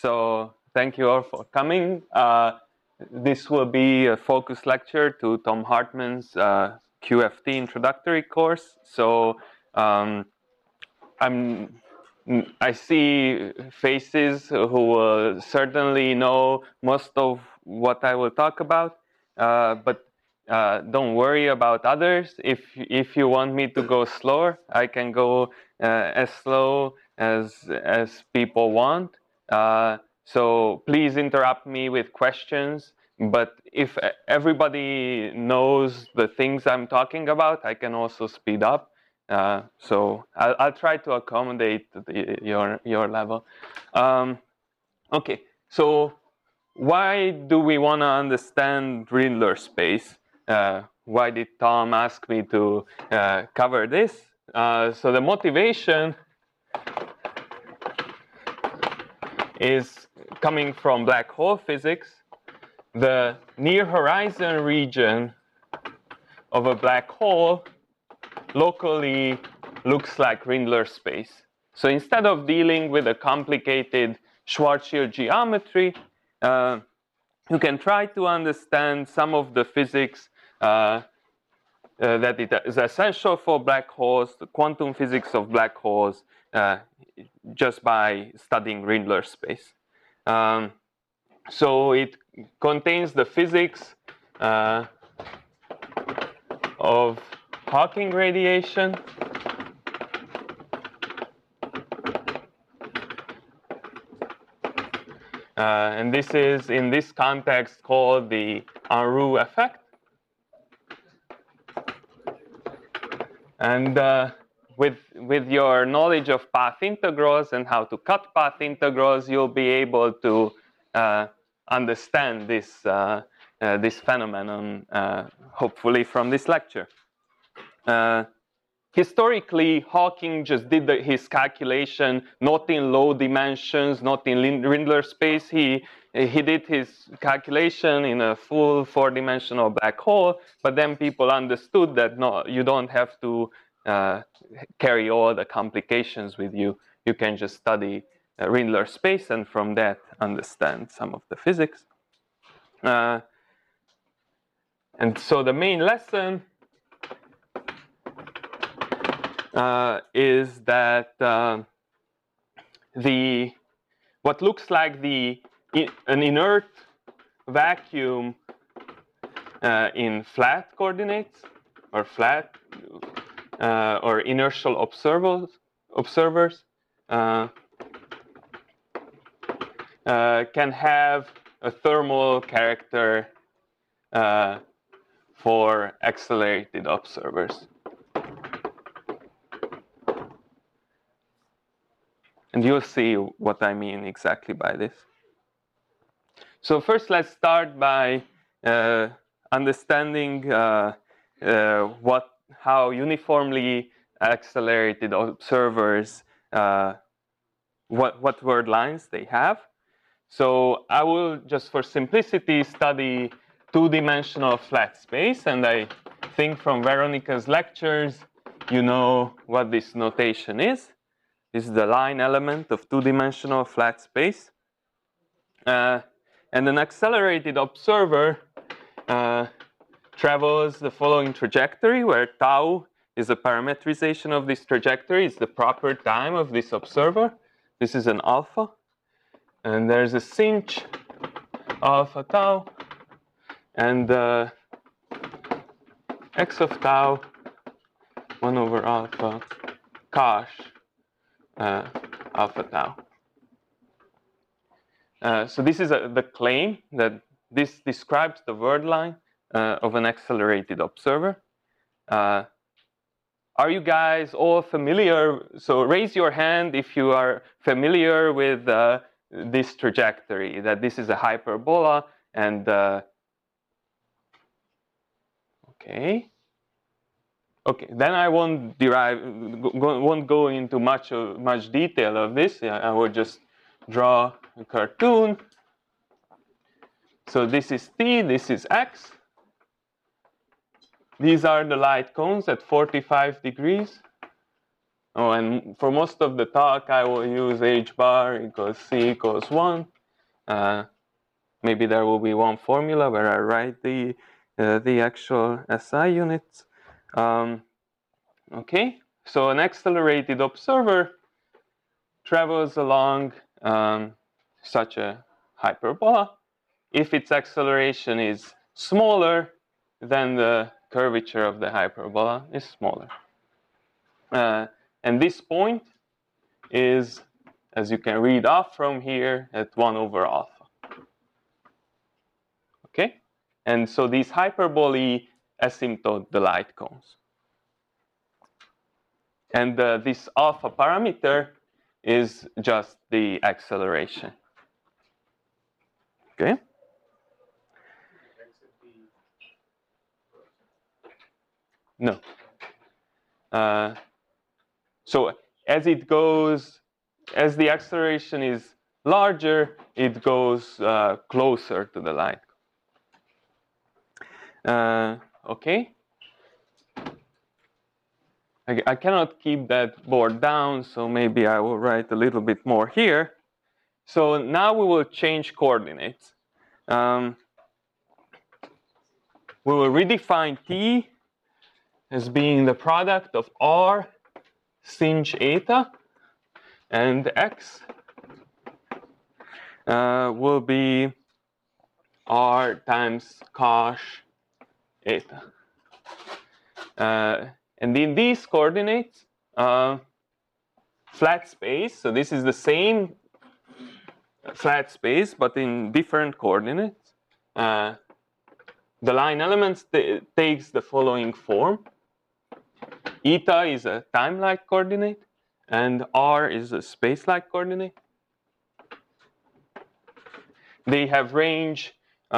So thank you all for coming. This will be a focus lecture to Tom Hartman's QFT introductory course. So I see faces who will certainly know most of what I will talk about, but don't worry about others. If you want me to go slower, I can go as slow as people want. So please interrupt me with questions. But if everybody knows the things I'm talking about, I can also speed up. So I'll try to accommodate your level. Okay, so why do we want to understand Rindler space? Why did Tom ask me to cover this? So the motivation is coming from black hole physics. The near horizon region of a black hole locally looks like Rindler space. So instead of dealing with a complicated Schwarzschild geometry, you can try to understand some of the physics that it is essential for black holes, the quantum physics of black holes, just by studying Rindler space. So it contains the physics of Hawking radiation, and this is in this context called the Unruh effect. And with your knowledge of path integrals and how to cut path integrals, you'll be able to understand this this phenomenon, hopefully from this lecture. Historically, Hawking just did his calculation not in low dimensions, not in Rindler space. He did his calculation in a full four-dimensional black hole, but then people understood that no, you don't have to carry all the complications with you. You can just study Rindler space and from that understand some of the physics. And so the main lesson is that what looks like an inert vacuum in flat coordinates or flat or inertial observers can have a thermal character for accelerated observers. And you'll see what I mean exactly by this. So first, let's start by understanding how uniformly accelerated observers, what word lines they have. So I will just, for simplicity, study two-dimensional flat space, and I think from Veronica's lectures, you know what this notation is. This is the line element of two-dimensional flat space. And an accelerated observer travels the following trajectory, where tau is a parametrization of this trajectory. It's the proper time of this observer. This is an alpha. And there's a sinh alpha tau. And x of tau, 1 over alpha, cosh alpha tau. So this is the claim that this describes the word line of an accelerated observer. Are you guys all familiar? So raise your hand if you are familiar with this trajectory, that this is a hyperbola and okay. Okay, then I won't go into much detail of this. I will just draw a cartoon. So this is t, this is x. These are the light cones at 45 degrees. Oh, and for most of the talk, I will use h bar equals c equals 1. Maybe there will be one formula where I write the actual SI units. Okay, so an accelerated observer travels along such a hyperbola. If its acceleration is smaller, then the curvature of the hyperbola is smaller. And this point is, as you can read off from here, at 1 over alpha. Okay? And so these hyperbolae asymptote the light cones. And this alpha parameter is just the acceleration. Okay? No. So as it goes, as the acceleration is larger, it goes closer to the light. Okay? I cannot keep that board down, so maybe I will write a little bit more here. So now we will change coordinates. We will redefine T as being the product of R sinh eta, and X will be R times cosh eta. And in these coordinates, flat space, so this is the same flat space, but in different coordinates. The line elements takes the following form. Eta is a time-like coordinate, and R is a space-like coordinate. They have range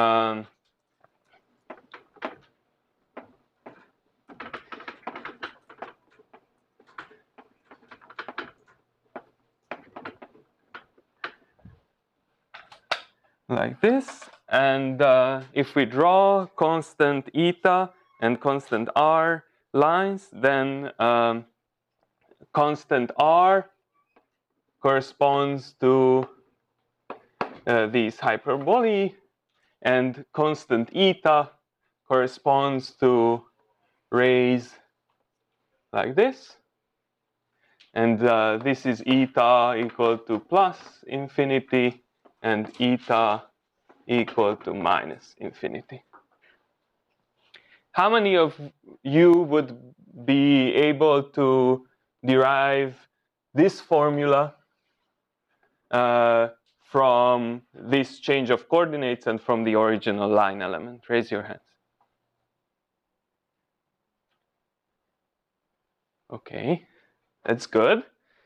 like this. And if we draw constant eta and constant R lines, then constant R corresponds to these hyperbolae, and constant eta corresponds to rays like this. And this is eta equal to plus infinity and eta equal to minus infinity. How many of you would be able to derive this formula from this change of coordinates and from the original line element? Raise your hands. Okay, that's good.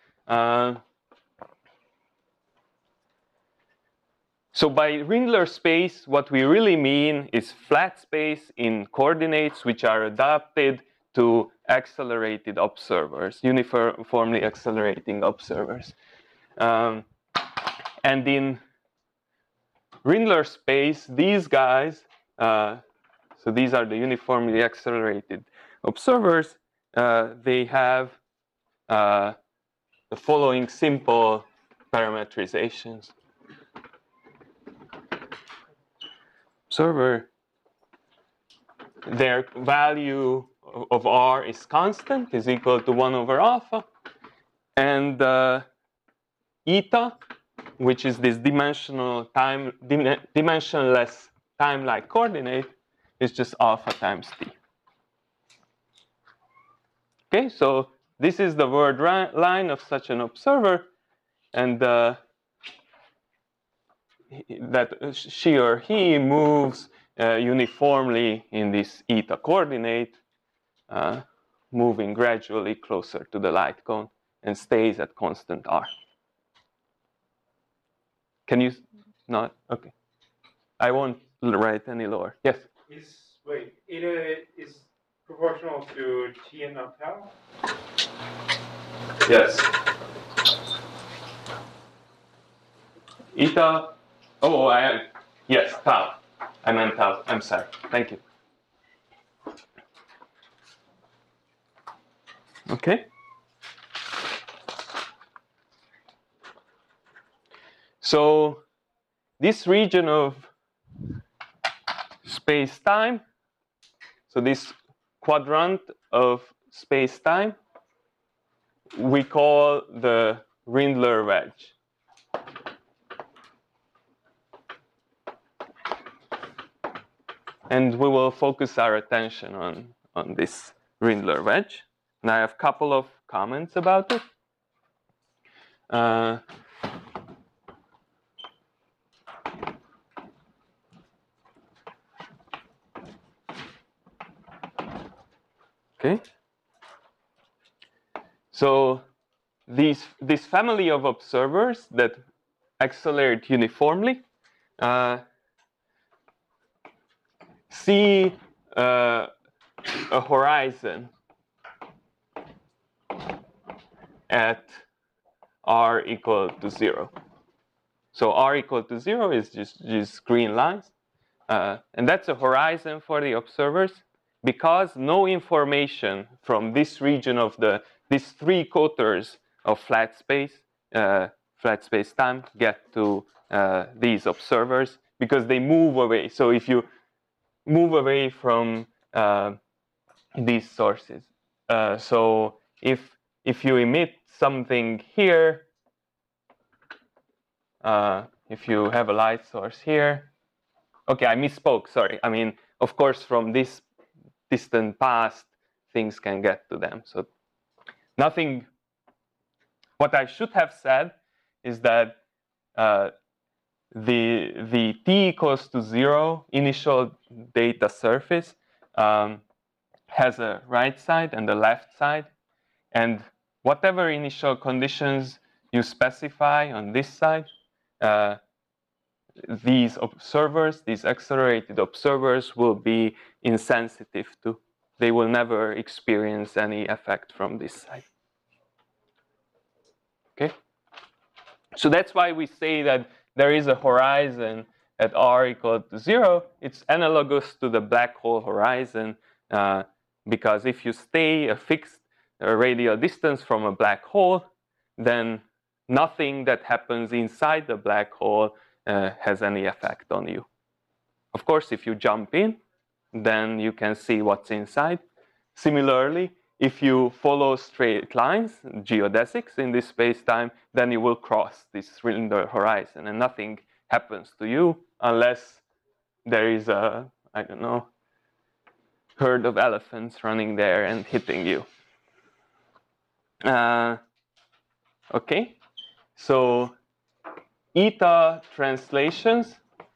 So by Rindler space, what we really mean is flat space in coordinates which are adapted to accelerated observers, uniformly accelerating observers. And in Rindler space, these guys, so these are the uniformly accelerated observers, they have the following simple parametrizations. Observer, their value of R is constant, is equal to 1 over alpha. And eta, which is this dimensionless time-like coordinate, is just alpha times t. Okay, so this is the word line of such an observer, and that she or he moves uniformly in this eta coordinate, moving gradually closer to the light cone and stays at constant R. Can you not? Okay. I won't write any lower. Yes? Wait, eta is proportional to t and not tau? Yes. Eta, oh, yes, tau. I meant tau. I'm sorry. Thank you. Okay. So this region of space-time, so this quadrant of space-time, we call the Rindler wedge. And we will focus our attention on this Rindler wedge. And I have a couple of comments about it. Okay. So this family of observers that accelerate uniformly see a horizon at r equal to 0. So r equal to 0 is just green lines. And that's a horizon for the observers because no information from this region of these 3 quarters of flat space-time get to these observers because they move away. So if you move away from these sources, so if you emit something here, if you have a light source here, okay, I misspoke, sorry. I mean, of course, from this distant past, things can get to them. So nothing, what I should have said is that the t equals to 0 initial data surface has a right side and a left side. And whatever initial conditions you specify on this side, these observers, these accelerated observers, will be insensitive to. They will never experience any effect from this side. Okay? So that's why we say that there is a horizon at r equal to 0. It's analogous to the black hole horizon because if you stay a fixed radial distance from a black hole, then nothing that happens inside the black hole has any effect on you. Of course, if you jump in, then you can see what's inside. Similarly, if you follow straight lines, geodesics in this space-time, then you will cross this Rindler horizon and nothing happens to you unless there is a, I don't know, herd of elephants running there and hitting you. Okay, so eta translations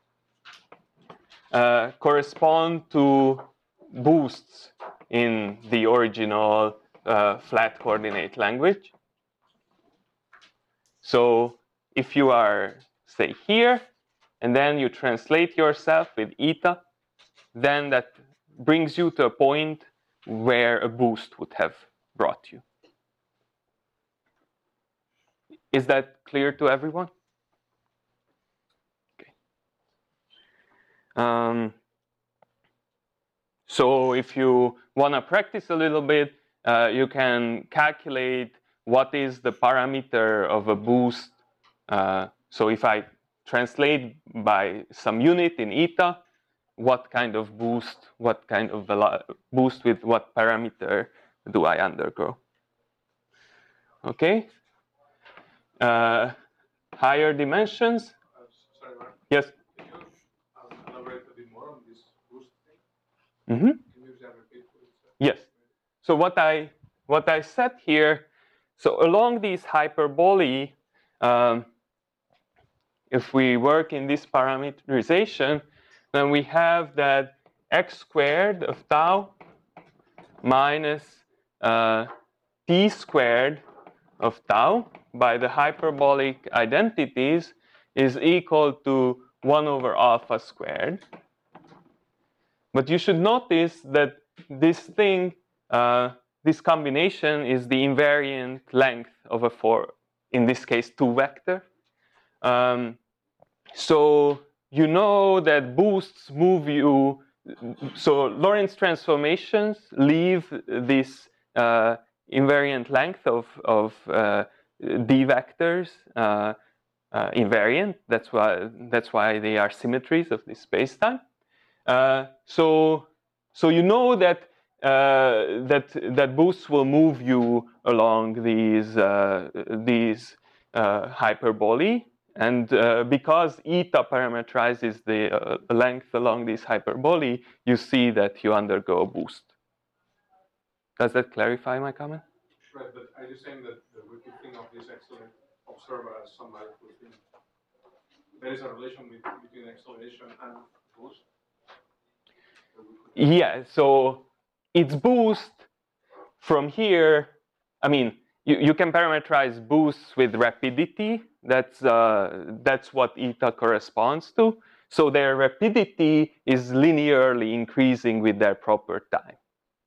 correspond to boosts in the original flat coordinate language. So if you are, say, here, and then you translate yourself with eta, then that brings you to a point where a boost would have brought you. Is that clear to everyone? Okay. So if you want to practice a little bit, you can calculate what is the parameter of a boost. So if I translate by some unit in eta, what kind of boost, what kind of boost with what parameter do I undergo? Okay. Higher dimensions. Sorry, Mark. Yes. Can you elaborate a bit more on this boost thing? Mm-hmm. Can you just repeat what you said? Yes. So what I said here, so along these hyperbolae, if we work in this parameterization, then we have that x squared of tau minus t squared of tau by the hyperbolic identities is equal to 1 over alpha squared. But you should notice that this thing, this combination is the invariant length of a in this case, 2 vector. So you know that boosts move you, so Lorentz transformations leave this invariant length of d vectors invariant. That's why they are symmetries of this spacetime. So you know that that boosts will move you along these hyperbolae, and because eta parameterizes the length along these hyperbolae, you see that you undergo a boost. Does that clarify my comment? Right, but are you saying that we could think of this excellent observer as somebody who thinks there is a relation between acceleration and boost? Yeah, so its boost from here, I mean, you can parameterize boosts with rapidity. That's what eta corresponds to. So their rapidity is linearly increasing with their proper time.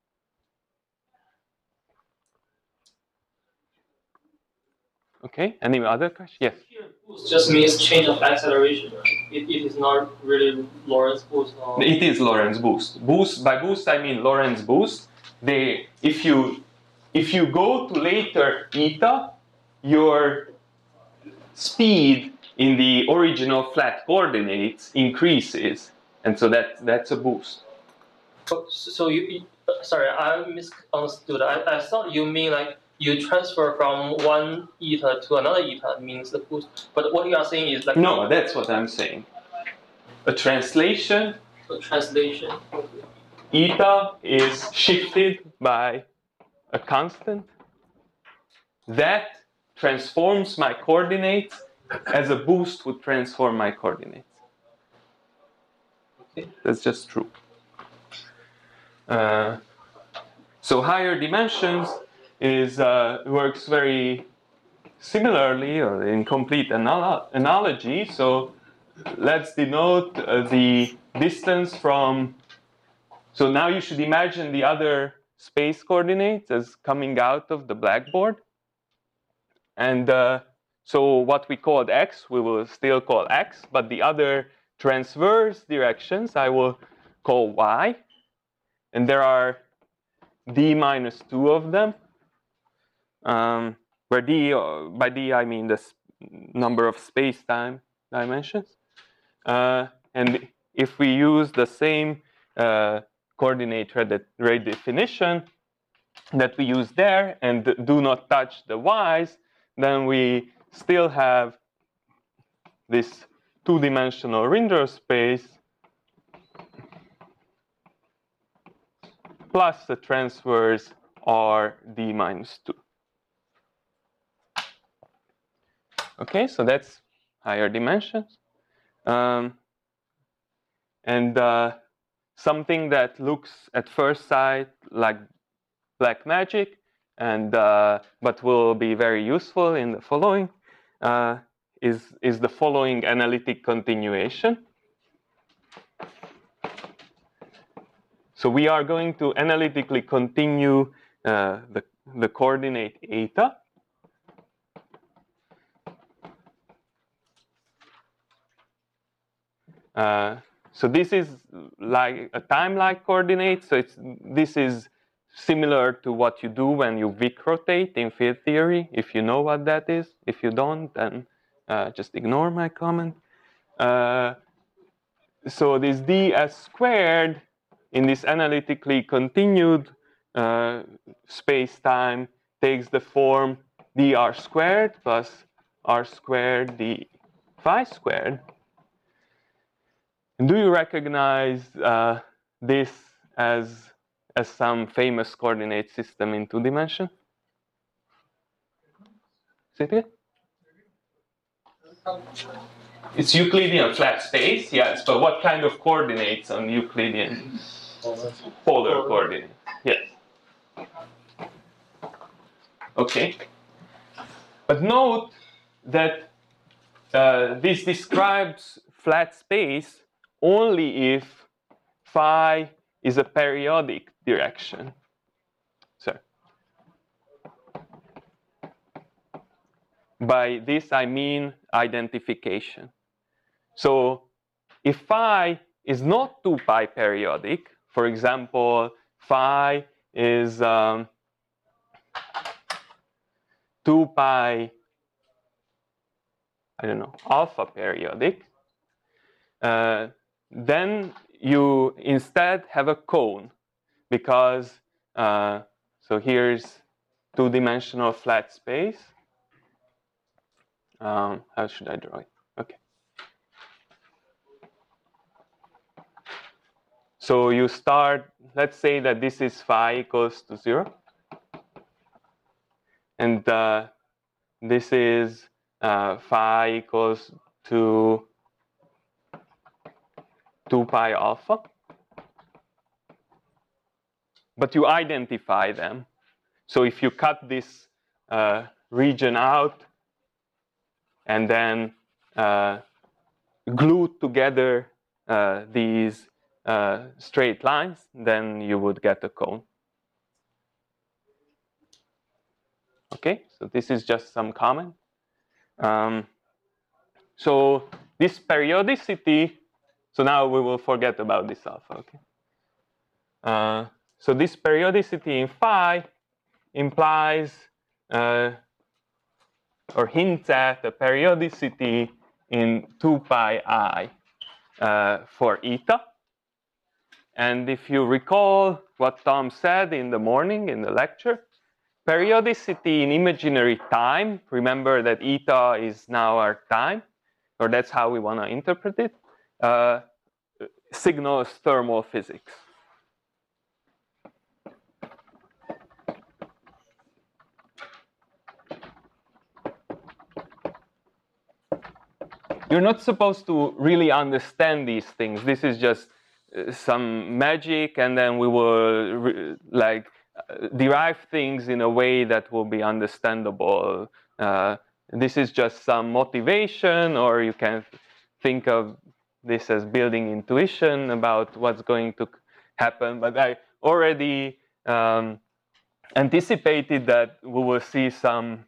Okay, any other question? Yes? Boost just means change of acceleration, right? It is not really Lorentz boost. Or... It is Lorentz boost. By boost, I mean Lorentz boost. If you go to later eta, your speed in the original flat coordinates increases, and so that's a boost. So you sorry, I misunderstood. I thought you mean like you transfer from one eta to another eta means the boost. But what you are saying is like no, that's what I'm saying. A translation. A translation. Eta is shifted by a constant that transforms my coordinates as a boost would transform my coordinates. Okay, that's just true. So higher dimensions works very similarly or in complete analogy. So let's denote the distance from. So now you should imagine the other space coordinates as coming out of the blackboard. And so what we called x, we will still call x, but the other transverse directions I will call y. And there are d minus 2 of them, where by d I mean the number of space-time dimensions. And if we use the same coordinate rate definition that we use there and do not touch the y's, then we still have this two-dimensional Rindler space plus the transverse r d minus 2. Okay, so that's higher dimensions. And something that looks at first sight like black magic, and but will be very useful in the following is the following analytic continuation. So we are going to analytically continue the coordinate eta. So this is like a time-like coordinate. So this is similar to what you do when you Wick rotate in field theory, if you know what that is. If you don't, then just ignore my comment. So this ds squared in this analytically continued space-time takes the form dr squared plus r squared d phi squared. And do you recognize this as some famous coordinate system in 2 dimension? Is it? It's Euclidean flat space, yes, but what kind of coordinates on Euclidean? Polar coordinates, yes. Okay. But note that this describes flat space only if phi is a periodic direction. So by this I mean identification. So if phi is not 2 pi periodic, for example, phi is 2 pi I don't know, alpha periodic, then you instead have a cone, because so here's two-dimensional flat space. How should I draw it? Okay. So you start, let's say that this is phi equals to 0. And this is phi equals to 2 pi alpha. But you identify them. So if you cut this region out and then glue together these straight lines, then you would get a cone. Okay, so this is just some comment. So this periodicity, so now we will forget about this alpha, okay? So this periodicity in phi implies or hints at a periodicity in 2 pi I for eta. And if you recall what Tom said in the morning in the lecture, periodicity in imaginary time, remember that eta is now our time, or that's how we want to interpret it, signals thermal physics. You're not supposed to really understand these things. This is just some magic, and then we will derive things in a way that will be understandable. This is just some motivation, or you can think of this as building intuition about what's going to happen. But I already anticipated that we will see some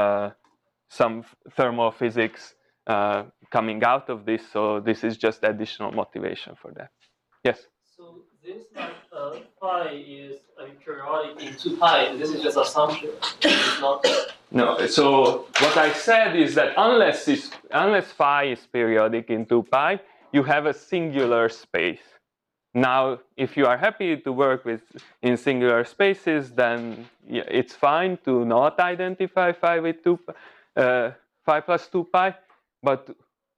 thermal physics coming out of this, so this is just additional motivation for that. Yes? So this phi is periodic in 2 pi. This is just assumption. It's not. No. So what I said is that unless phi is periodic in 2 pi, you have a singular space. Now, if you are happy to work in singular spaces, then yeah, it's fine to not identify phi with phi plus 2 pi. But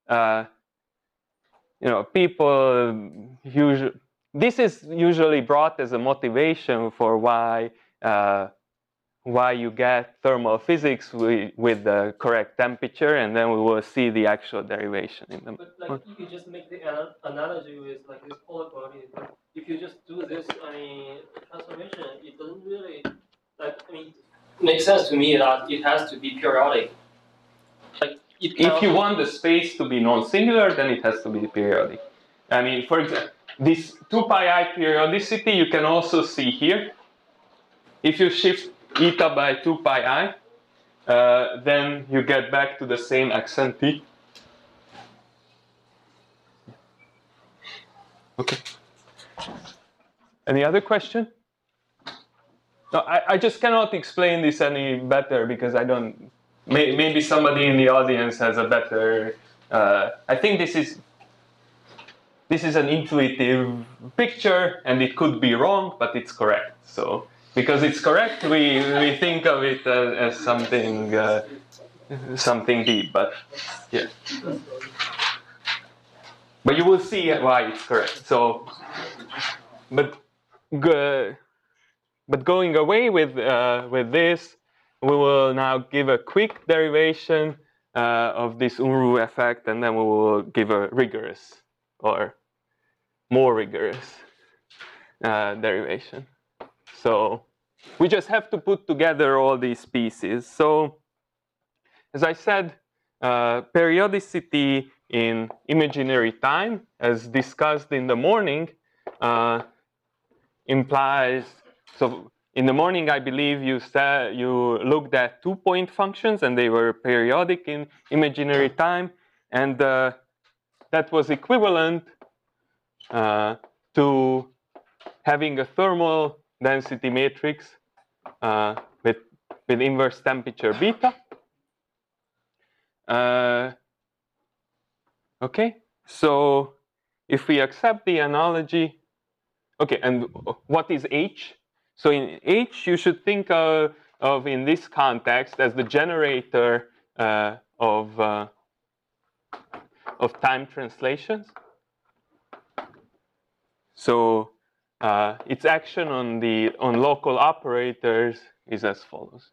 people usually, this is usually brought as a motivation for why you get thermal physics with the correct temperature, and then we will see the actual derivation in them. But you can just make the analogy with this polar coordinate. If you just do this, transformation, it doesn't really make sense to me that it has to be periodic. If you want the space to be non-singular, then it has to be periodic. For example, this 2 pi I periodicity you can also see here. If you shift eta by 2 pi I, then you get back to the same accent T. Okay. Any other question? No, I just cannot explain this any better because I don't. Maybe somebody in the audience has a better. I think this is an intuitive picture, and it could be wrong, but it's correct. So because it's correct, we think of it as something deep. But yeah. But you will see why it's correct. So, but going away with this. We will now give a quick derivation of this Unruh effect, and then we will give a rigorous or more rigorous derivation. So we just have to put together all these pieces. So as I said, periodicity in imaginary time, as discussed in the morning, implies, so in the morning, I believe you looked at 2-point functions, and they were periodic in imaginary time, and that was equivalent to having a thermal density matrix with inverse temperature beta. Okay, so if we accept the analogy, okay, and what is H? So in H, you should think of in this context as the generator of time translations. So its action on local operators is as follows.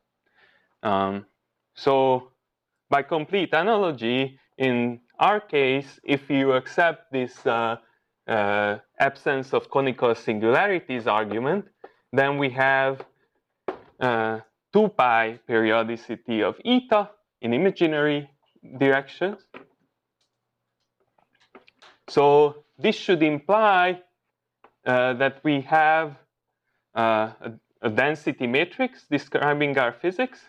So by complete analogy, in our case, if you accept this absence of conical singularities argument, then we have 2 pi periodicity of eta in imaginary directions. So this should imply that we have a density matrix describing our physics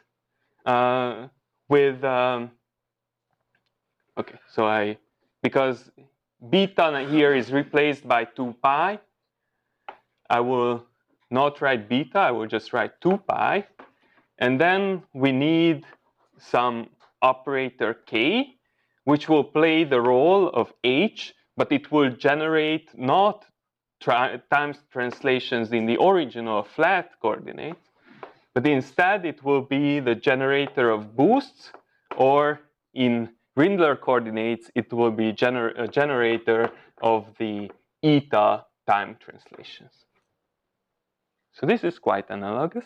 with okay, so because beta here is replaced by 2 pi, I will not write beta, I will just write 2 pi. And then we need some operator k, which will play the role of h, but it will generate not times translations in the original flat coordinates, but instead it will be the generator of boosts, or in Rindler coordinates, it will be a generator of the eta time translations. So this is quite analogous.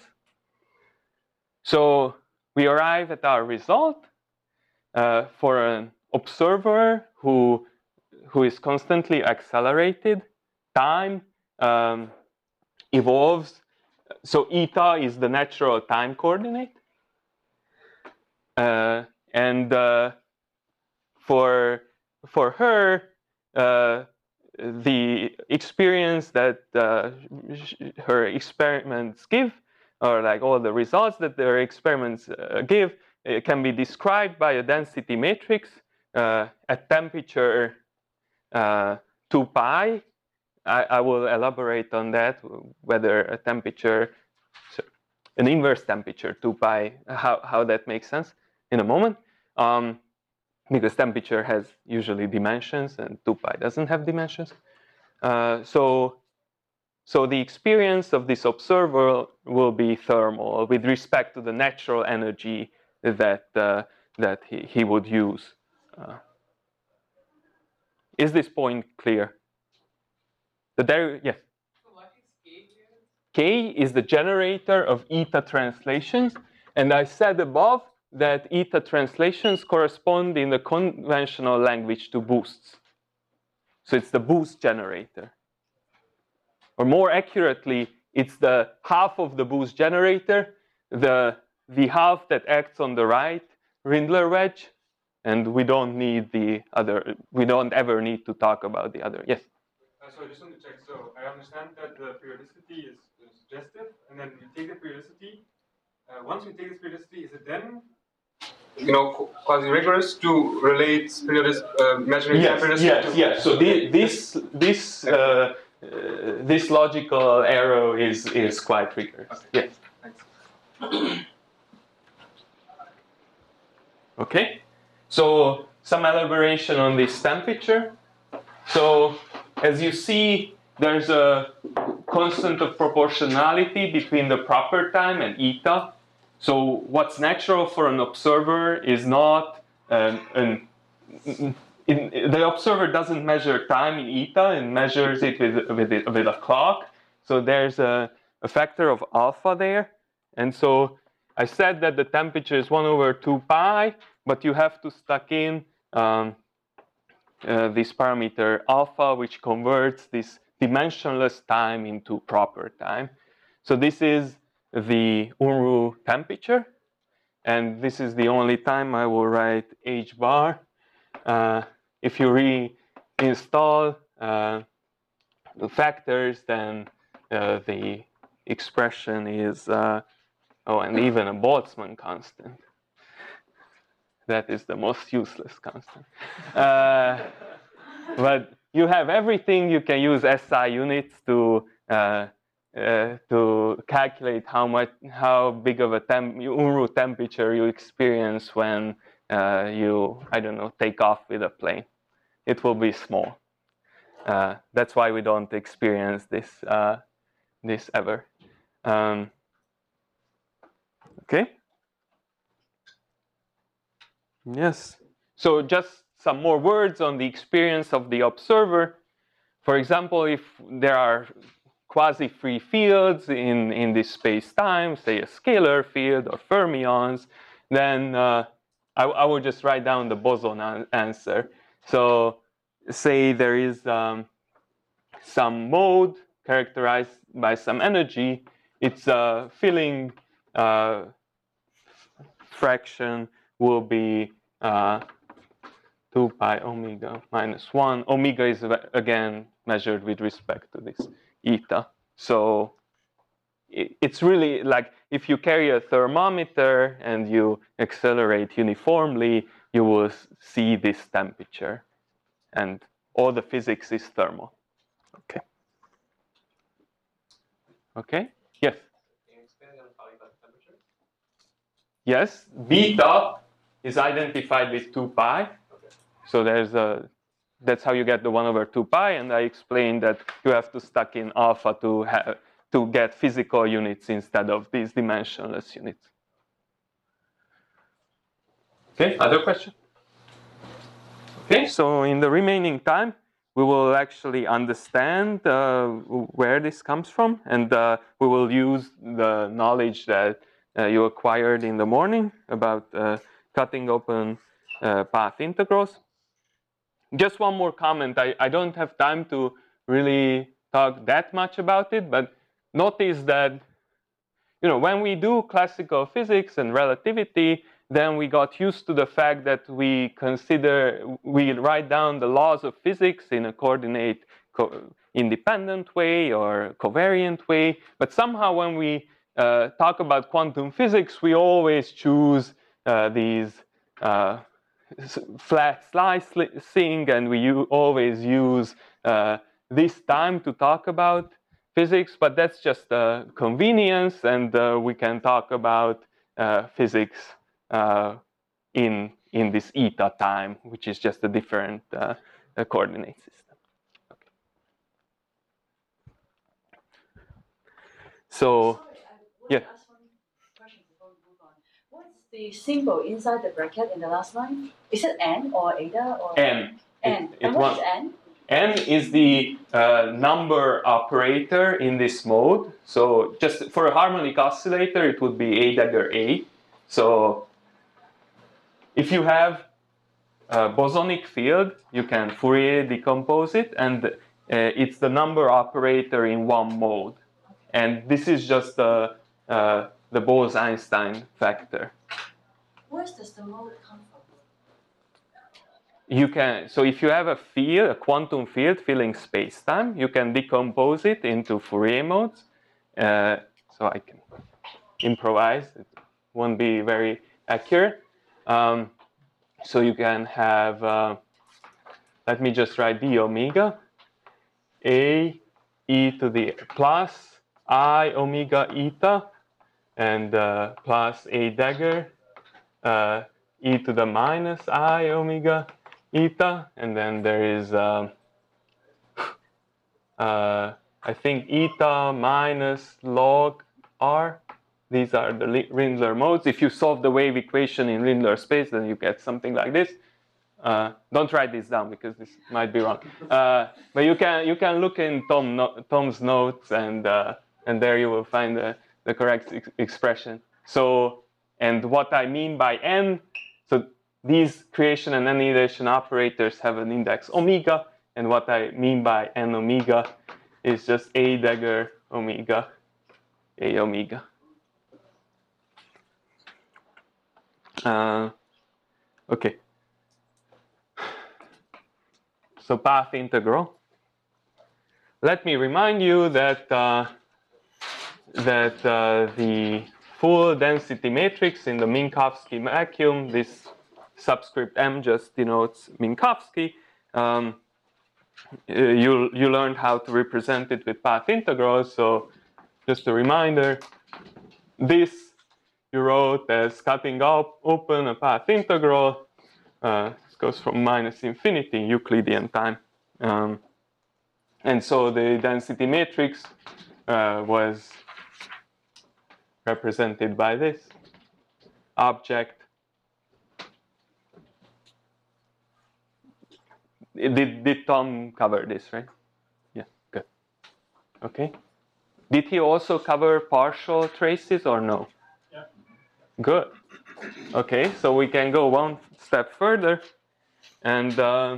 So we arrive at our result for an observer who is constantly accelerated. Time evolves. So eta is the natural time coordinate. And for her, the experience that her experiments give, or like all the results that their experiments give, it can be described by a density matrix at temperature 2 pi. I will elaborate on that, whether a temperature, an inverse temperature 2 pi, how that makes sense in a moment. Because temperature has usually dimensions and 2 pi doesn't have dimensions. So the experience of this observer will be thermal with respect to the natural energy that he would use. Is this point clear? Yes? So what is K here? K is the generator of eta translations. And I said above that eta translations correspond in the conventional language to boosts. So it's the boost generator. Or more accurately, it's the half of the boost generator, the half that acts on the right Rindler wedge, and we don't need the other, we don't ever need to talk about the other. Yes? So I just want to check. So I understand that the periodicity is suggestive, and then we take the periodicity. Once we take this periodicity, is it then, quasi-rigorous to relate imaginary time periodicity? Yes. So this logical arrow is quite rigorous. Okay. Yes. Thanks. Okay. So some elaboration on this temperature. So as you see, there's a constant of proportionality between the proper time and eta. So what's natural for an observer is not the observer doesn't measure time in eta and measures it with a clock. So there's a factor of alpha there. And so I said that the temperature is 1/2 pi, but you have to stuck in this parameter alpha, which converts this dimensionless time into proper time. So this is the Unruh temperature, and this is the only time I will write h bar. If you reinstall the factors, then the expression is, and even a Boltzmann constant. That is the most useless constant. But you have everything. You can use SI units to calculate how big of a Unruh temperature you experience when you, I don't know, take off with a plane. it will be small. That's why we don't experience this this ever. Okay. Yes. So just some more words on the experience of the observer. For example, if there are quasi-free fields in this space-time, say a scalar field or fermions, then I will just write down the boson answer. So say there is some mode characterized by some energy, its filling fraction will be 2 pi omega minus 1. Omega is again measured with respect to this eta. So it's really like if you carry a thermometer and you accelerate uniformly, you will see this temperature. And all the physics is thermal. Okay. Okay? Yes? Can you expand on how you got the temperature? Yes. Beta is identified with 2 pi. Okay. So that's how you get the 1 over 2 pi. And I explained that you have to stack in alpha to get physical units instead of these dimensionless units. Okay, other question? Okay, so in the remaining time, we will actually understand where this comes from, and we will use the knowledge that you acquired in the morning about cutting open path integrals. Just one more comment. I don't have time to really talk that much about it, but notice that when we do classical physics and relativity, then we got used to the fact that we write down the laws of physics in a coordinate independent way or covariant way. But somehow when we talk about quantum physics, we always choose these flat slicing, and we always use this time to talk about physics, but that's just a convenience, and we can talk about physics in this eta time, which is just a different coordinate system. Okay. So, yeah. Ask one question before we move on. What's the symbol inside the bracket in the last line? Is it n or eta or N? N. And what is n? N is the number operator in this mode. So just for a harmonic oscillator, it would be A dagger A. So if you have a bosonic field, you can Fourier decompose it, and it's the number operator in one mode. And this is just the Bose-Einstein factor. Where does the mode come from? So if you have a field, a quantum field filling space-time, you can decompose it into Fourier modes. So I can improvise. It won't be very accurate. So you can have, let me just write d omega, a e to the plus I omega eta, and plus a dagger e to the minus I omega eta, and then there is I think eta minus log r. These are the Rindler modes. If you solve the wave equation in Rindler space, then you get something like this. Don't write this down because this might be wrong. But you can look in Tom's notes, and there you will find the correct expression. So, and what I mean by n, so these creation and annihilation operators have an index omega, and what I mean by n omega is just a dagger omega, a omega. Okay. So path integral. Let me remind you that the full density matrix in the Minkowski vacuum, this subscript m just denotes Minkowski. You learned how to represent it with path integrals. So just a reminder, this you wrote as cutting open a path integral. It's goes from minus infinity in Euclidean time. And so the density matrix was represented by this object. Did Tom cover this, right? Yeah, good. Okay. Did he also cover partial traces or no? Yeah. Good. Okay, so we can go one step further and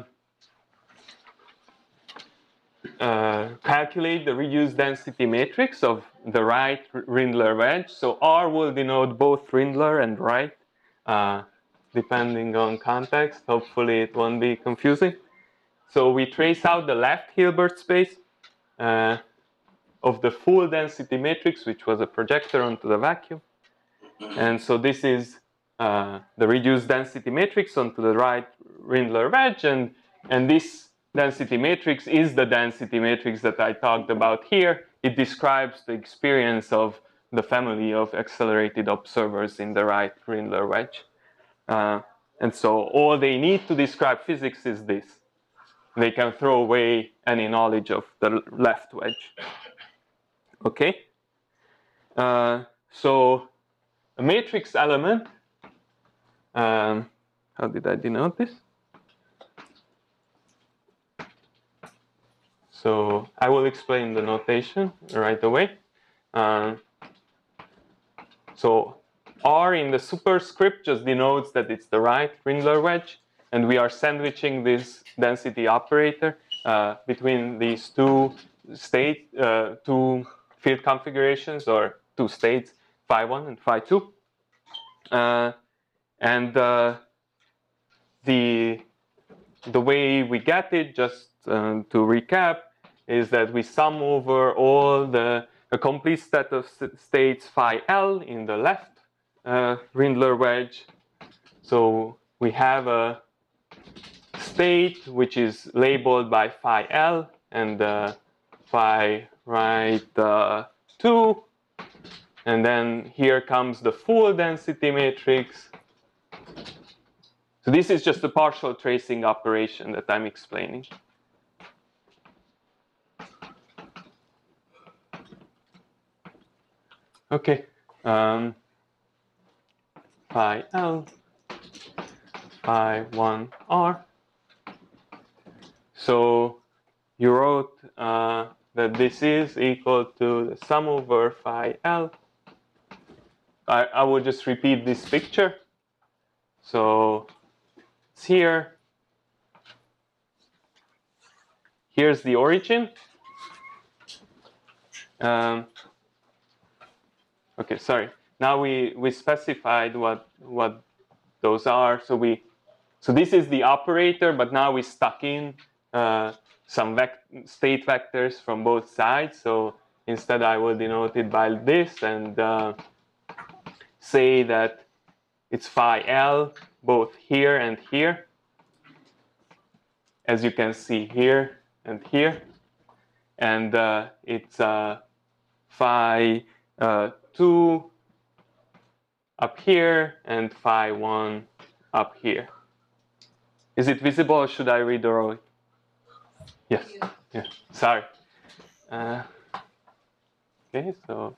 calculate the reduced density matrix of the right Rindler wedge. So R will denote both Rindler and right, depending on context. Hopefully it won't be confusing. So we trace out the left Hilbert space of the full density matrix, which was a projector onto the vacuum. And so this is the reduced density matrix onto the right Rindler wedge, and this density matrix is the density matrix that I talked about here. It describes the experience of the family of accelerated observers in the right Rindler wedge. And so all they need to describe physics is this. They can throw away any knowledge of the left wedge. Okay? So a matrix element, how did I denote this? So I will explain the notation right away. So R in the superscript just denotes that it's the right Rindler wedge, and we are sandwiching this density operator between these two field configurations, or two states, phi 1 and phi 2. And the way we get it, just to recap, is that we sum over all a complete set of states phi L in the left Rindler wedge. So we have a state which is labeled by phi L and phi right 2. And then here comes the full density matrix. So this is just a partial tracing operation that I'm explaining. Okay. Phi L, phi 1 R. So you wrote that this is equal to the sum over phi L. I will just repeat this picture. So it's here. Here's the origin. Okay, sorry. Now we specified what those are. So this is the operator, but now we stuck in some state vectors from both sides. So instead, I will denote it by this and say that it's phi L both here and here, as you can see here and here, and it's phi 2 up here and phi 1 up here. Is it visible, or should I redraw it? Yes. Yeah. Sorry. Okay, so.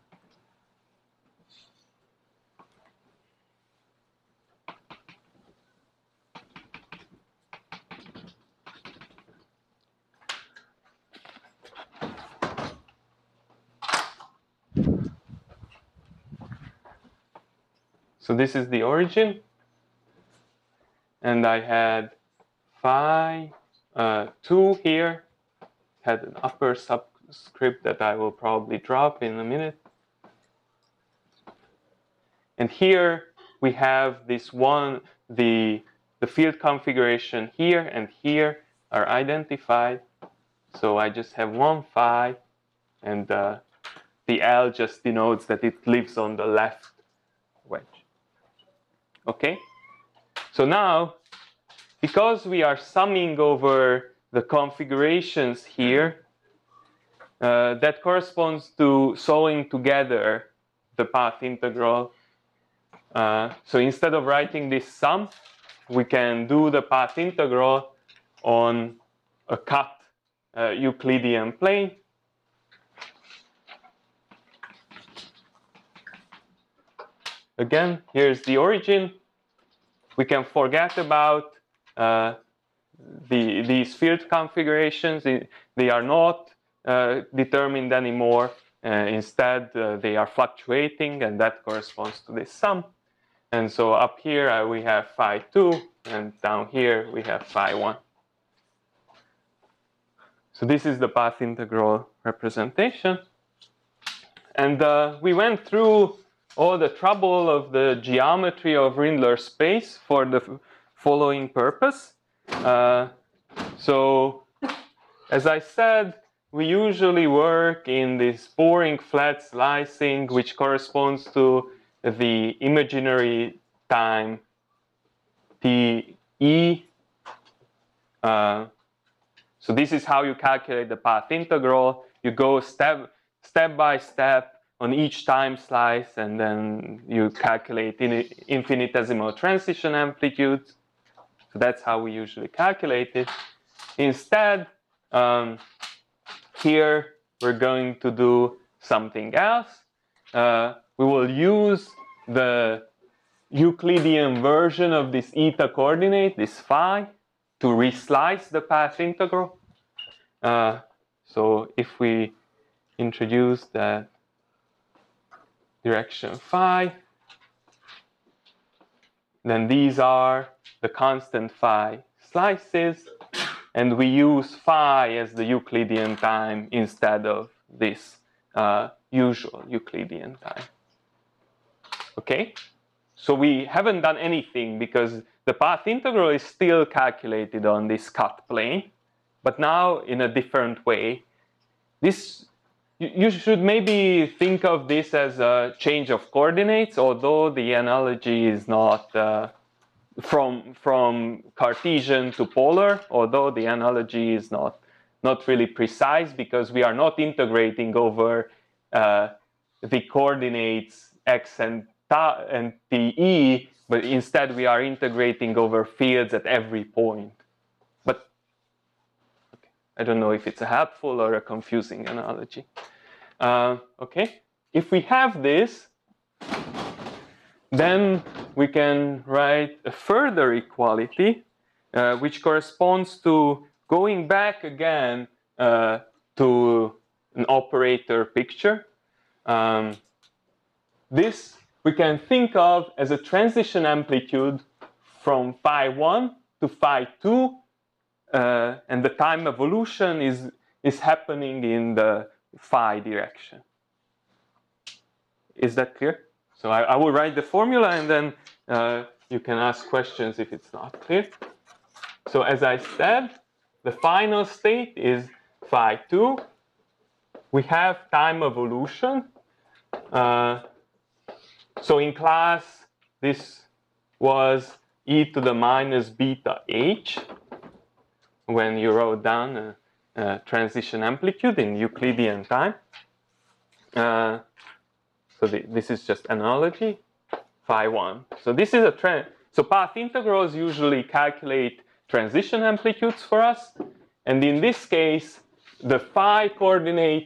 So this is the origin, and I had phi 2 here, had an upper subscript that I will probably drop in a minute. And here we have this one, the field configuration here and here are identified. So I just have one phi, and the L just denotes that it lives on the left wedge. Okay? So now, because we are summing over the configurations here, that corresponds to sewing together the path integral. So instead of writing this sum, we can do the path integral on a cut Euclidean plane. Again, here's the origin. We can forget about these field configurations. They are not determined anymore. Instead, they are fluctuating, and that corresponds to this sum. And so up here we have phi 2, and down here we have phi 1. So this is the path integral representation. And we went through all the trouble of the geometry of Rindler space for the following purpose. So, as I said, we usually work in this boring flat slicing, which corresponds to the imaginary time Te. So this is how you calculate the path integral. You go step by step on each time slice, and then you calculate infinitesimal transition amplitudes. So that's how we usually calculate it. Instead, here we're going to do something else. We will use the Euclidean version of this eta coordinate, this phi, to reslice the path integral. So if we introduce that direction phi, then these are the constant phi slices, and we use phi as the Euclidean time instead of this usual Euclidean time. Okay? So we haven't done anything because the path integral is still calculated on this cut plane, but now in a different way. This, you should maybe think of this as a change of coordinates, although the analogy is not from Cartesian to polar, although the analogy is not really precise because we are not integrating over the coordinates x and te, but instead we are integrating over fields at every point. But okay, I don't know if it's a helpful or a confusing analogy. Okay, if we have this, then we can write a further equality, which corresponds to going back again to an operator picture. This we can think of as a transition amplitude from phi 1 to phi 2, and the time evolution is happening in the phi direction. Is that clear? So I will write the formula, and then you can ask questions if it's not clear. So as I said, the final state is phi 2. We have time evolution. So in class, this was e to the minus beta h when you wrote down a transition amplitude in Euclidean time. So this is just analogy, phi 1. So this is a trend. So path integrals usually calculate transition amplitudes for us. And in this case, the phi coordinate,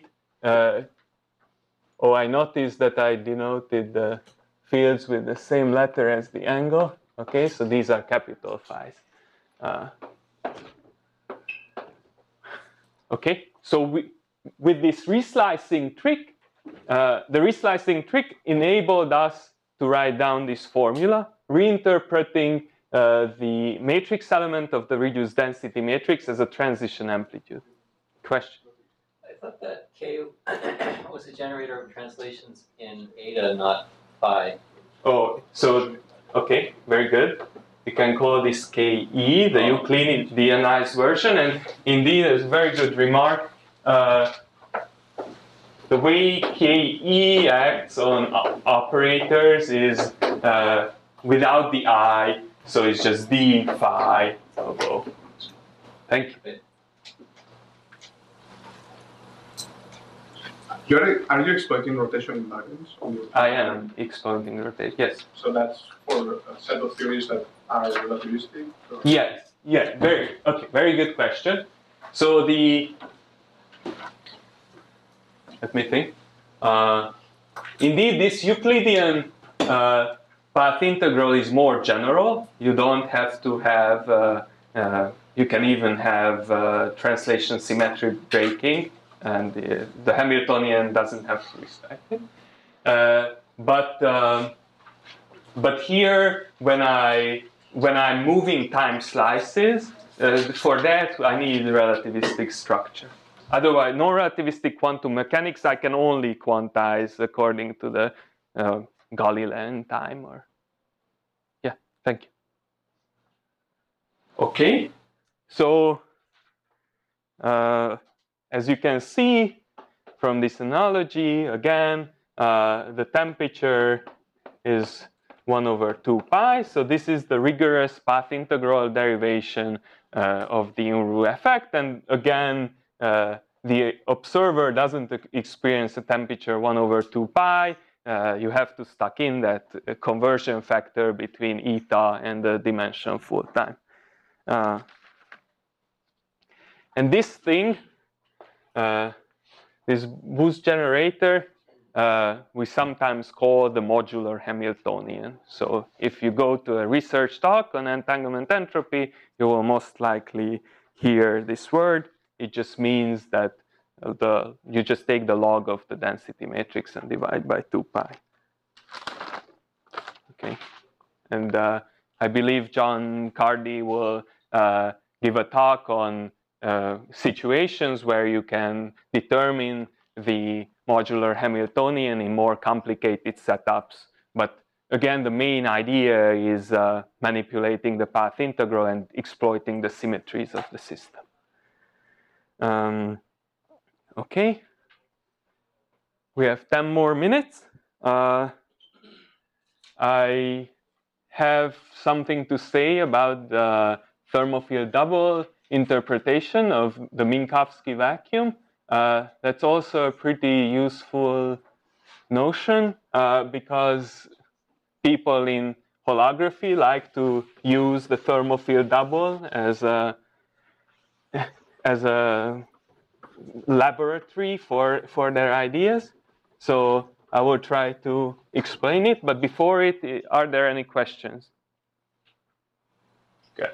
I noticed that I denoted the fields with the same letter as the angle. Okay, so these are capital phis. Okay, so with this reslicing trick, the reslicing trick enabled us to write down this formula, reinterpreting the matrix element of the reduced density matrix as a transition amplitude. Question? I thought that K was a generator of translations in eta, not phi. Oh, so, okay, very good. We can call this KE, the Euclideanized version, and indeed, it's a very good remark. The way KE acts on operators is without the I, so it's just D phi. Oh, thank you. Are you exploiting rotation invariance? I am exploiting rotation, yes. So that's for a set of theories that are relativistic? Or? Yes, yeah, very good question. So let me think. Indeed, this Euclidean path integral is more general. You don't have to have, you can even have translation symmetry breaking, and the Hamiltonian doesn't have to respect it. But here, when I'm moving time slices, for that I need relativistic structure. Otherwise, non-relativistic quantum mechanics I can only quantize according to the Galilean time. Or yeah, thank you. Okay, so as you can see from this analogy, again, the temperature is 1/2 pi. So this is the rigorous path integral derivation of the Unruh effect. And again, the observer doesn't experience a temperature 1/2 pi. You have to stuck in that conversion factor between eta and the dimension full time. And this thing, this boost generator, we sometimes call the modular Hamiltonian. So if you go to a research talk on entanglement entropy, you will most likely hear this word. It just means that you just take the log of the density matrix and divide by 2 pi. Okay, and I believe John Cardy will give a talk on situations where you can determine the modular Hamiltonian in more complicated setups. But again, the main idea is manipulating the path integral and exploiting the symmetries of the system. Okay, we have 10 more minutes. I have something to say about the thermophile double interpretation of the Minkowski vacuum. That's also a pretty useful notion because people in holography like to use the thermophile double as a laboratory for their ideas. So I will try to explain it, but before it, are there any questions? Good.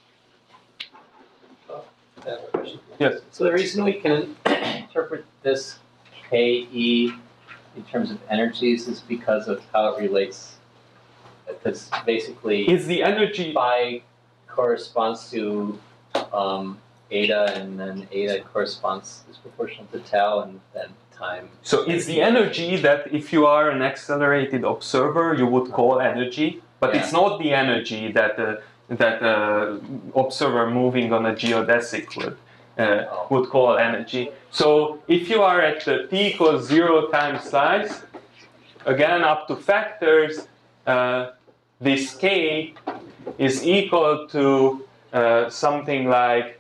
I have a question. Yes. So the reason we can interpret this KE in terms of energies is because of how it relates. Because basically, Is the energy phi corresponds to eta, and then eta corresponds is proportional to tau, and then time. So it's the energy that if you are an accelerated observer, you would call energy, but it's not the energy that the observer moving on a geodesic would call energy. So if you are at the t equals 0 time slice, again up to factors, this k is equal to something like.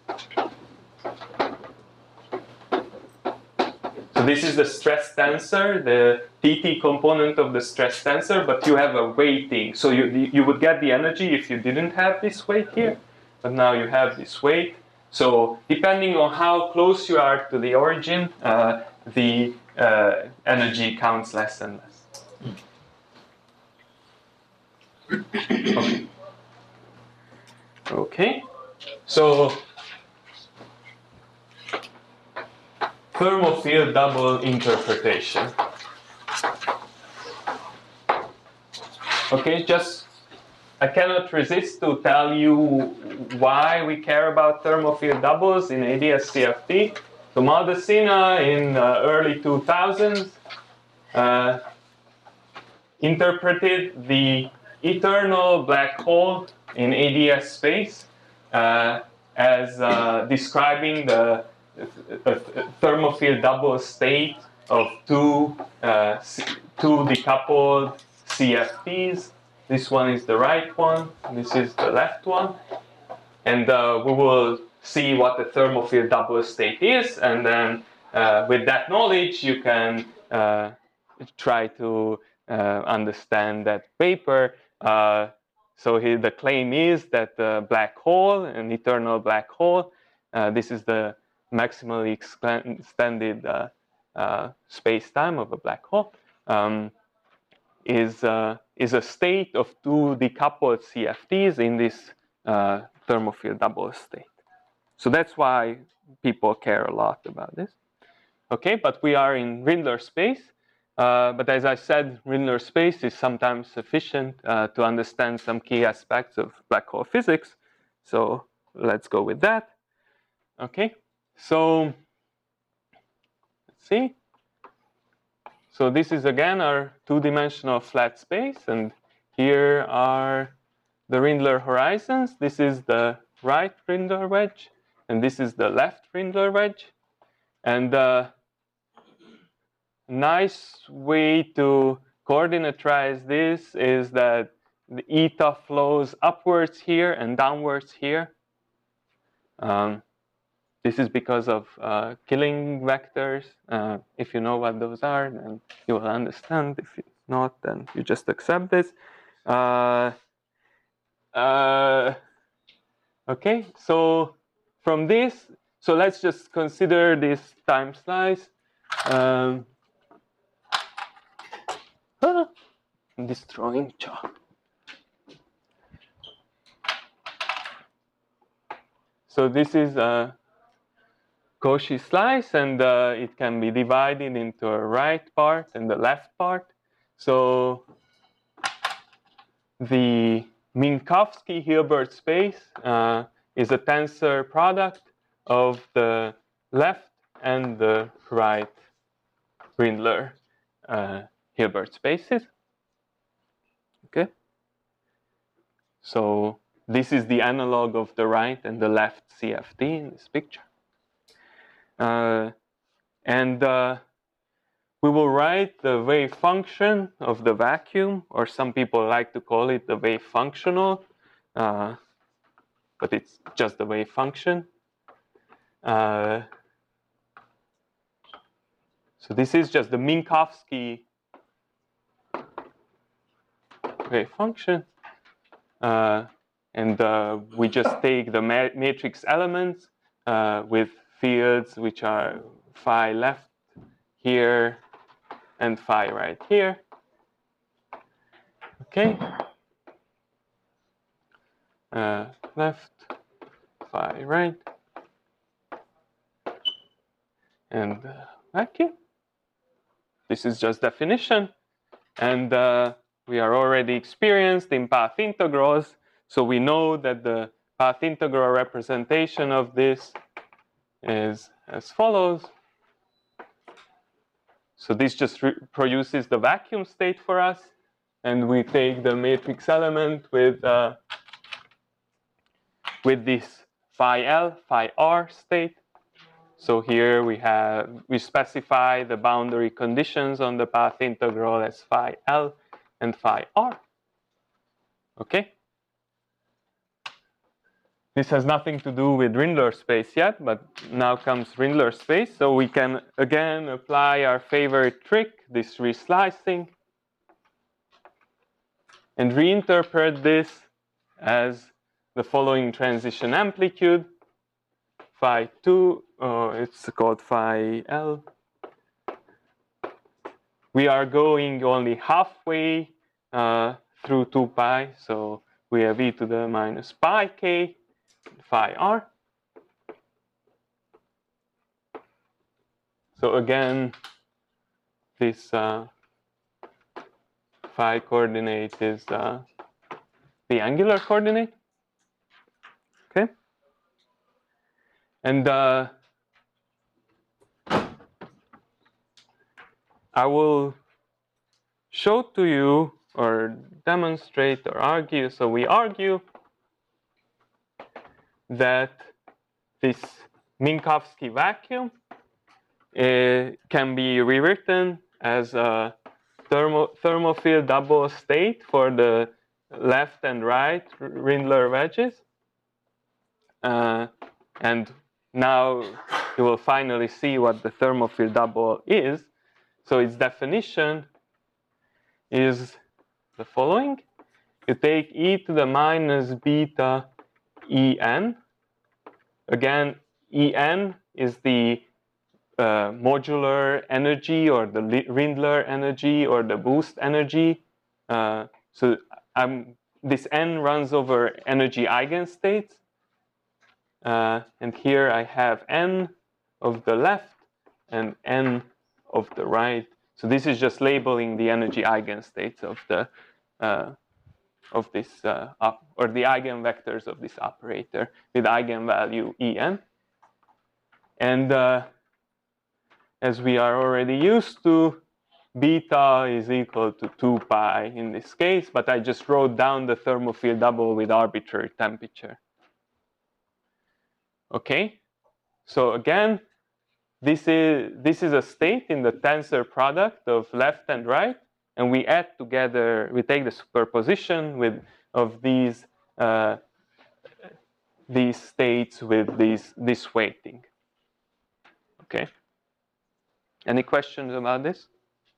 So this is the stress tensor, the TT component of the stress tensor, but you have a weighting. So you would get the energy if you didn't have this weight here, but now you have this weight. So depending on how close you are to the origin, the energy counts less and less. Okay. Okay. So thermophile double interpretation. Okay, I cannot resist to tell you why we care about thermophile doubles in ADS-CFT. So Maldacena in early 2000s interpreted the eternal black hole in ADS space as describing the thermophile double state of two decoupled CFTs. This one is the right one, this is the left one. And we will see what the thermophile double state is, and then with that knowledge you can try to understand that paper. So here the claim is that the black hole, an eternal black hole, this is the maximally extended space-time of a black hole, is a state of two decoupled CFTs in this thermal field double state. So that's why people care a lot about this. Okay, but we are in Rindler space. But as I said, Rindler space is sometimes sufficient to understand some key aspects of black hole physics. So let's go with that. Okay, so let's see. So this is again our two-dimensional flat space, and here are the Rindler horizons. This is the right Rindler wedge, and this is the left Rindler wedge. And nice way to coordinaterize this is that the eta flows upwards here and downwards here. This is because of Killing vectors. If you know what those are, then you will understand. If not, then you just accept this. Okay, so from this, so let's just consider this time slice. I'm destroying chalk. So this is a Cauchy slice, and it can be divided into a right part and the left part. So the Minkowski-Hilbert space is a tensor product of the left and the right Rindler Hilbert spaces. Okay. So this is the analog of the right and the left CFT in this picture. We will write the wave function of the vacuum, or some people like to call it the wave functional, but it's just the wave function. So this is just the Minkowski wave function. We just take the matrix elements with fields which are phi left here and phi right here. Okay. Left, phi right, and vacuum. This is just definition, and we are already experienced in path integrals, so we know that the path integral representation of this is as follows. So this just produces the vacuum state for us, and we take the matrix element with this phi L, phi R state. So here we specify the boundary conditions on the path integral as phi L and phi R. Okay. This has nothing to do with Rindler space yet, but now comes Rindler space. So we can again apply our favorite trick, this reslicing, and reinterpret this as the following transition amplitude, phi 2, it's called phi L. We are going only halfway through 2 pi, so we have e to the minus pi k, phi r. So again, this phi coordinate is the angular coordinate. Okay. And I will show to you or demonstrate or argue. So we argue that this Minkowski vacuum can be rewritten as a thermal field double state for the left and right Rindler wedges. And now you will finally see what the thermal field double is. So its definition is the following. you take e to the minus beta En. Again, En is the modular energy or the Rindler energy or the boost energy. So this N runs over energy eigenstates. And here I have N of the left and N of the right. So this is just labeling the energy eigenstates of the or the eigenvectors of this operator with eigenvalue En. And as we are already used to, beta is equal to 2 pi in this case, but I just wrote down the thermofield double with arbitrary temperature. Okay, so again, this is a state in the tensor product of left and right, and we add together, we take the superposition of these states with this weighting. Okay. Any questions about this?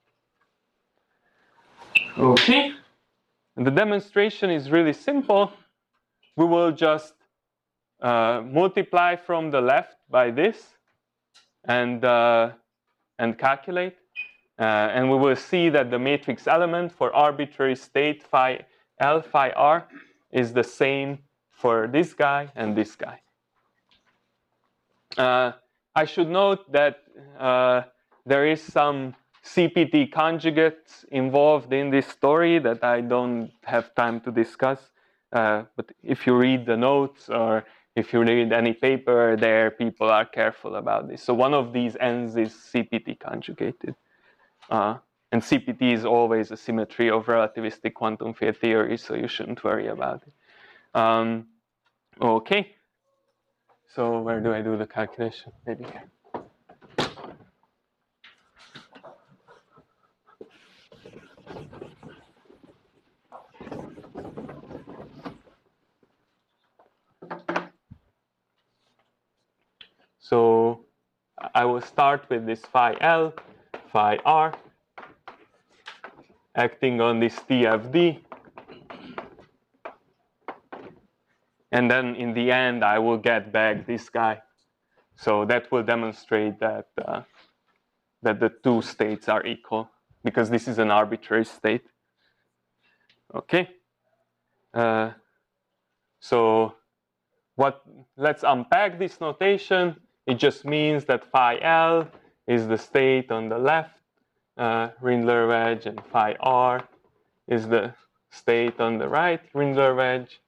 Okay. And the demonstration is really simple. We will just multiply from the left by this and calculate. And we will see that the matrix element for arbitrary state phi L, phi R is the same for this guy and this guy. I should note that there is some CPT conjugates involved in this story that I don't have time to discuss. But if you read the notes or if you read any paper there, people are careful about this. So one of these ends is CPT conjugated. And CPT is always a symmetry of relativistic quantum field theory, so you shouldn't worry about it. Okay. So where do I do the calculation? Maybe here. So I will start with this phi L, phi R, acting on this TFD. And then in the end, I will get back this guy. So that will demonstrate that, that the two states are equal, because this is an arbitrary state. Okay. So let's unpack this notation. It just means that phi L is the state on the left, Rindler wedge, and phi R is the state on the right, Rindler wedge.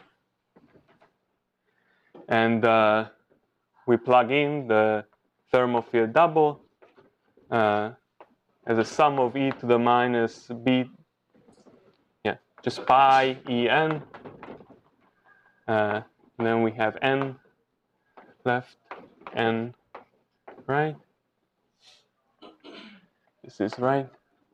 And we plug in the thermofield double as a sum of e to the minus b, just pi En. And then we have N left, N right. This is right.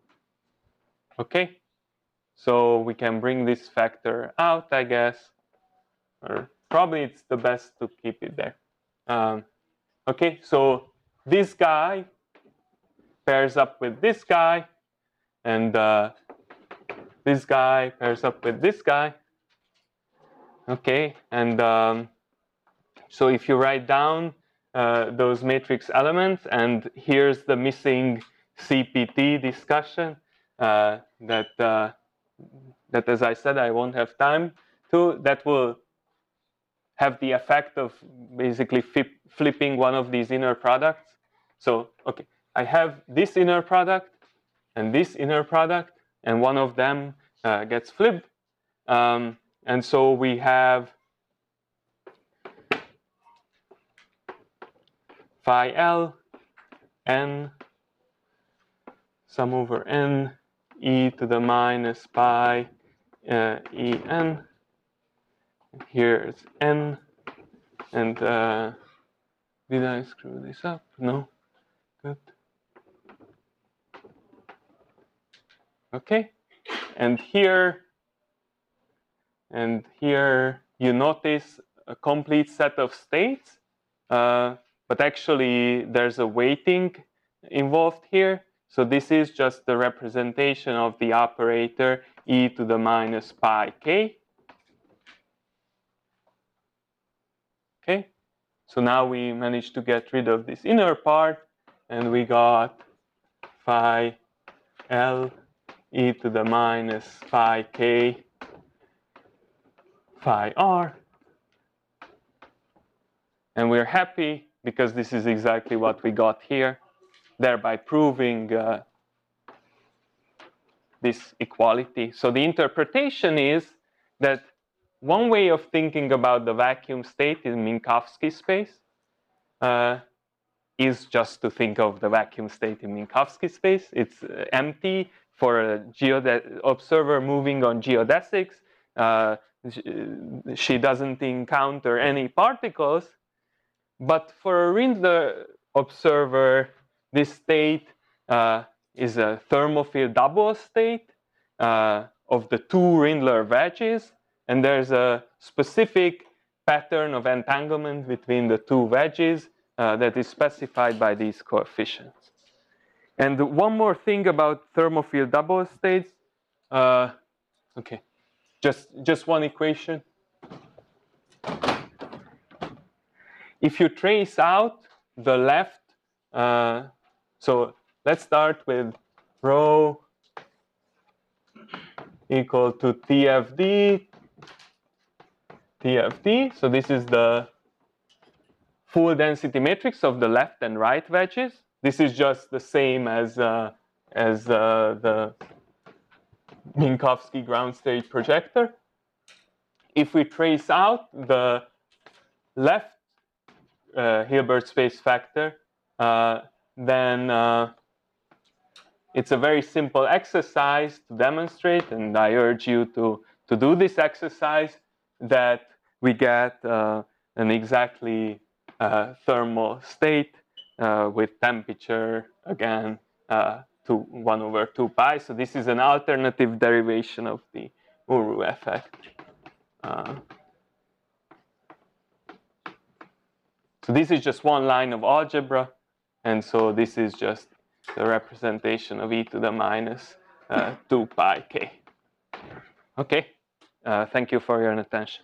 Okay. So we can bring this factor out, I guess. Or probably it's the best to keep it there. Okay, so this guy pairs up with this guy, and this guy pairs up with this guy. Okay, and so if you write down those matrix elements, and here's the missing CPT discussion that as I said, I won't have time to, that will have the effect of basically flipping one of these inner products. So, okay, I have this inner product and this inner product, and one of them gets flipped. And so we have phi L, N, sum over N, e to the minus pi En. Here is N, and did I screw this up? No. Good. Okay, and here you notice a complete set of states, but actually there's a weighting involved here. So this is just the representation of the operator e to the minus pi k. Okay, so now we managed to get rid of this inner part, and we got phi L e to the minus phi k phi r. And we're happy because this is exactly what we got here, thereby proving this equality. So the interpretation is that one way of thinking about the vacuum state in Minkowski space is just to think of the vacuum state in Minkowski space. It's empty for a observer moving on geodesics. She doesn't encounter any particles. But for a Rindler observer, this state is a thermophile double state of the two Rindler wedges. And there's a specific pattern of entanglement between the two wedges that is specified by these coefficients. And one more thing about thermophile double states. Okay, just one equation. If you trace out the left, so let's start with rho equal to TFD. So this is the full density matrix of the left and right wedges. This is just the same as the Minkowski ground state projector. If we trace out the left Hilbert space factor, then it's a very simple exercise to demonstrate, and I urge you to do this exercise, that we get an exactly thermal state with temperature, again, to 1 over 2 pi. So this is an alternative derivation of the Uru effect. So this is just one line of algebra, and so this is just the representation of e to the minus 2 pi k. Okay, thank you for your attention.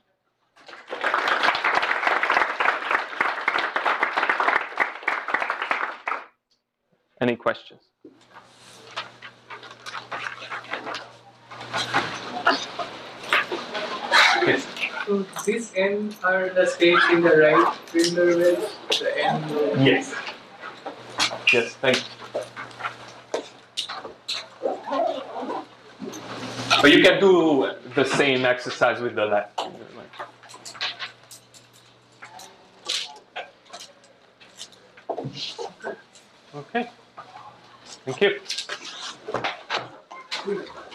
Any questions? Yes. So these n are the states in the right Rindler wedge, the n. Yes. Yes, thank you. But you can do the same exercise with the left. Okay. Thank you.